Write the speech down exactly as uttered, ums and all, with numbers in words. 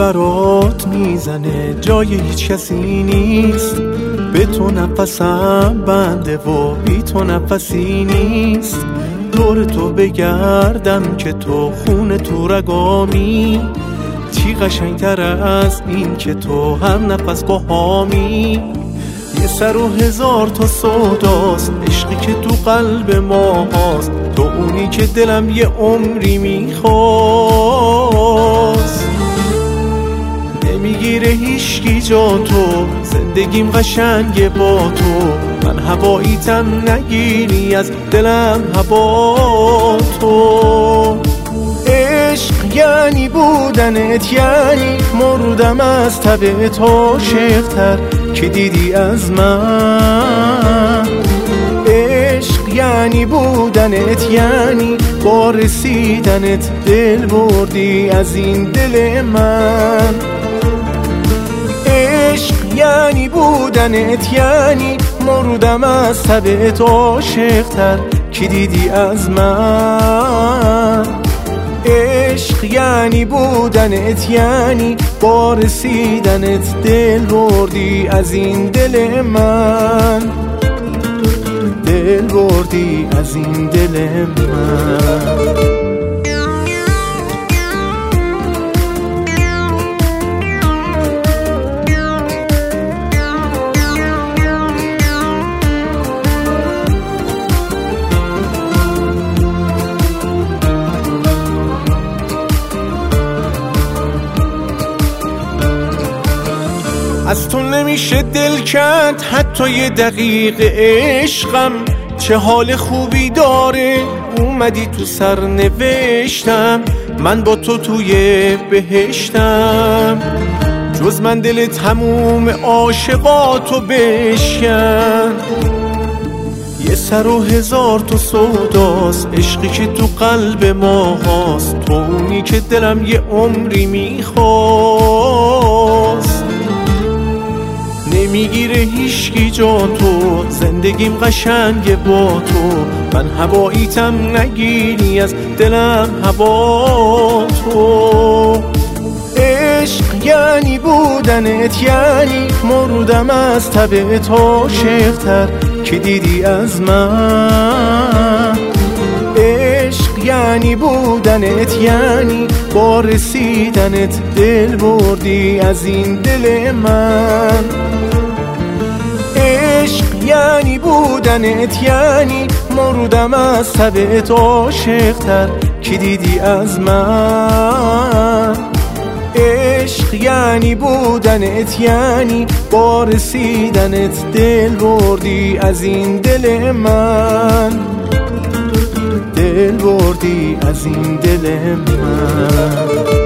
برات میزنه جای هیچ کسی نیست، به تو نفسم بنده و بی تو نفسی نیست. دور تو بگردم که تو خون تو رگامی، چی قشنگتر از این که تو هم نفس باهامی. یه سر و هزار تا سوداست عشقی که تو قلب ما هاست، تو اونی که دلم یه عمری میخواست. نمیگیره هیچکی جا تو، زندگیم قشنگه با تو. من هواییتم نگیری از دلم هوا تو. عشق یعنی بودنت، یعنی مردم از تبت عاشق‌تر که دیدی از من. عشق یعنی بودنت، یعنی با رسیدنت دل بردی از این دل من. عشق یعنی بودنت، یعنی مردم از تبت عاشق‌تر که دیدی از من. عشق یعنی بودنت، یعنی با رسیدنت دل بردی از این دل من. دل بردی از این دل من. از تو نمیشه دل کند حتی یه دقیقه عشقم. چه حال خوبی داره اومدی تو سرنوشتم، من با تو توی بهشتم. جز من دل تموم عاشقاتو بشکن. یه سر و هزار تو سوداست عشقی که تو قلب ما هاست، تو اونی که دلم یه عمری میخواست. نمیگیره هیچکی جا تو، زندگیم قشنگه با تو. من هواییتم نگیری از دلم هوا تو. عشق یعنی بودنت، یعنی مردم از تبت عاشق‌تر که دیدی از من. عشق یعنی بودنت، یعنی با رسیدنت دل بردی از این دل من. عشق یعنی بودنت، یعنی مردم از تبت عاشق‌تر که دیدی از من. عشق یعنی بودنت، یعنی با رسیدنت دل بردی از این دل من. دل بردی از این دل من.